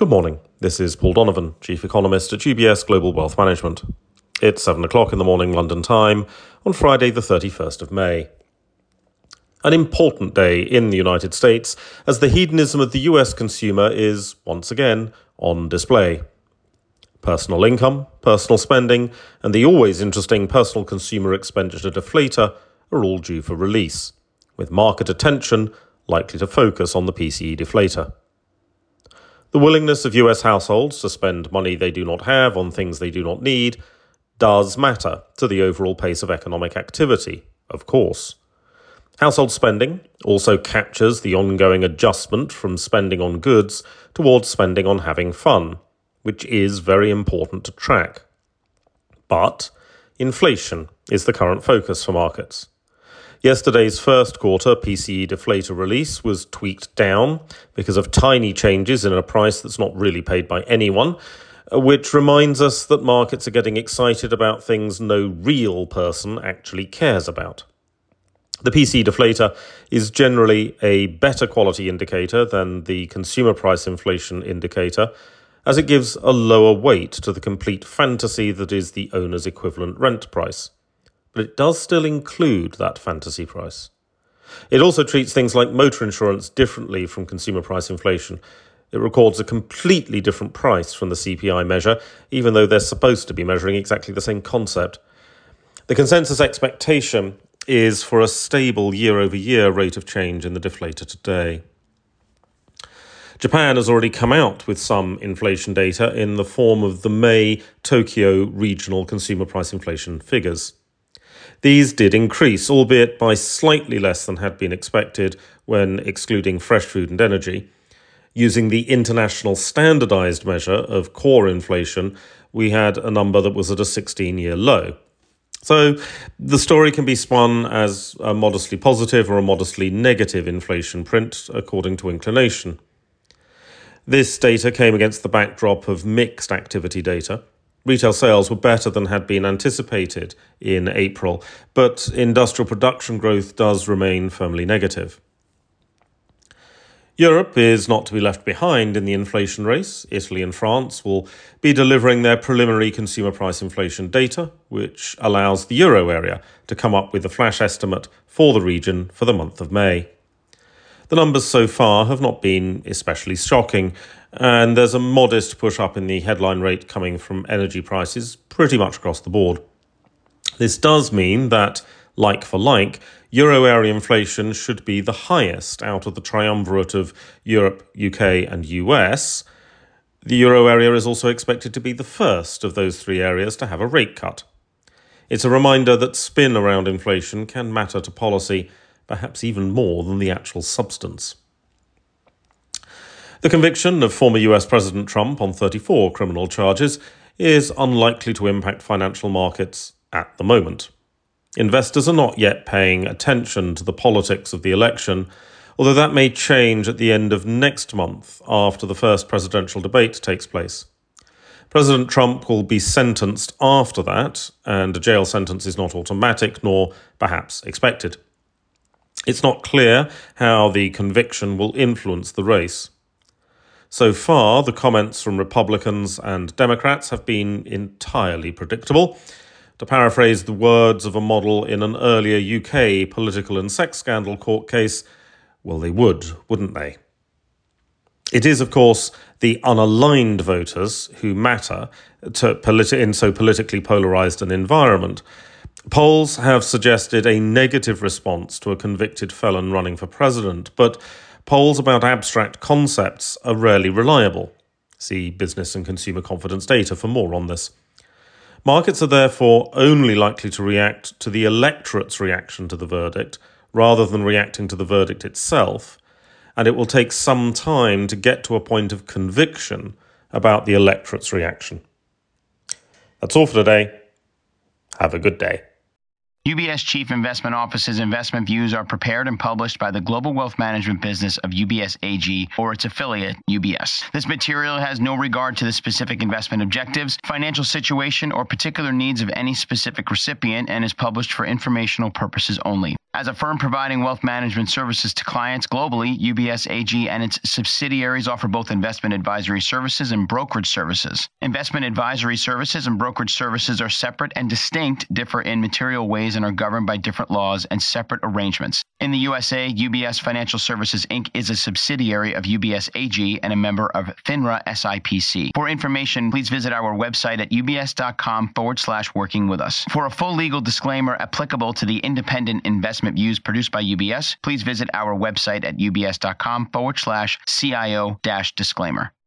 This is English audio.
Good morning. This is Paul Donovan, Chief Economist at UBS Global Wealth Management. It's 7 o'clock in the morning London time on Friday the 31st of May. An important day in the United States as the hedonism of the US consumer is, once again, on display. Personal income, personal spending, and the always interesting personal consumer expenditure deflator are all due for release, with market attention likely to focus on the PCE deflator. The willingness of US households to spend money they do not have on things they do not need does matter to the overall pace of economic activity, of course. Household spending also captures the ongoing adjustment from spending on goods towards spending on having fun, which is very important to track. But inflation is the current focus for markets. Yesterday's first quarter PCE deflator release was tweaked down because of tiny changes in a price that's not really paid by anyone, which reminds us that markets are getting excited about things no real person actually cares about. The PCE deflator is generally a better quality indicator than the consumer price inflation indicator, as it gives a lower weight to the complete fantasy that is the owner's equivalent rent price. But it does still include that fantasy price. It also treats things like motor insurance differently from consumer price inflation. It records a completely different price from the CPI measure, even though they're supposed to be measuring exactly the same concept. The consensus expectation is for a stable year-over-year rate of change in the deflator today. Japan has already come out with some inflation data in the form of the May Tokyo regional consumer price inflation figures. These did increase, albeit by slightly less than had been expected when excluding fresh food and energy. Using the international standardized measure of core inflation, we had a number that was at a 16-year low. So the story can be spun as a modestly positive or a modestly negative inflation print, according to inclination. This data came against the backdrop of mixed activity data. Retail sales were better than had been anticipated in April, but industrial production growth does remain firmly negative. Europe is not to be left behind in the inflation race. Italy and France will be delivering their preliminary consumer price inflation data, which allows the euro area to come up with a flash estimate for the region for the month of May. The numbers so far have not been especially shocking, and there's a modest push up in the headline rate coming from energy prices pretty much across the board. This does mean that, like for like, euro area inflation should be the highest out of the triumvirate of Europe, UK and US. The euro area is also expected to be the first of those three areas to have a rate cut. It's a reminder that spin around inflation can matter to policy, perhaps even more than the actual substance. The conviction of former US President Trump on 34 criminal charges is unlikely to impact financial markets at the moment. Investors are not yet paying attention to the politics of the election, although that may change at the end of next month after the first presidential debate takes place. President Trump will be sentenced after that, and a jail sentence is not automatic nor perhaps expected. It's not clear how the conviction will influence the race. So far, the comments from Republicans and Democrats have been entirely predictable. To paraphrase the words of a model in an earlier UK political and sex scandal court case, well, they would, wouldn't they? It is, of course, the unaligned voters who matter in so politically polarised an environment. Polls have suggested a negative response to a convicted felon running for president, but polls about abstract concepts are rarely reliable. See business and consumer confidence data for more on this. Markets are therefore only likely to react to the electorate's reaction to the verdict rather than reacting to the verdict itself, and it will take some time to get to a point of conviction about the electorate's reaction. That's all for today. Have a good day. UBS Chief Investment Office's investment views are prepared and published by the global wealth management business of UBS AG or its affiliate, UBS. This material has no regard to the specific investment objectives, financial situation, or particular needs of any specific recipient and is published for informational purposes only. As a firm providing wealth management services to clients globally, UBS AG and its subsidiaries offer both investment advisory services and brokerage services. Investment advisory services and brokerage services are separate and distinct, differ in material ways, and are governed by different laws and separate arrangements. In the USA, UBS Financial Services Inc. is a subsidiary of UBS AG and a member of FINRA SIPC. For information, please visit our website at ubs.com/working with us. For a full legal disclaimer applicable to the independent investment views produced by UBS, please visit our website at ubs.com/CIO-disclaimer.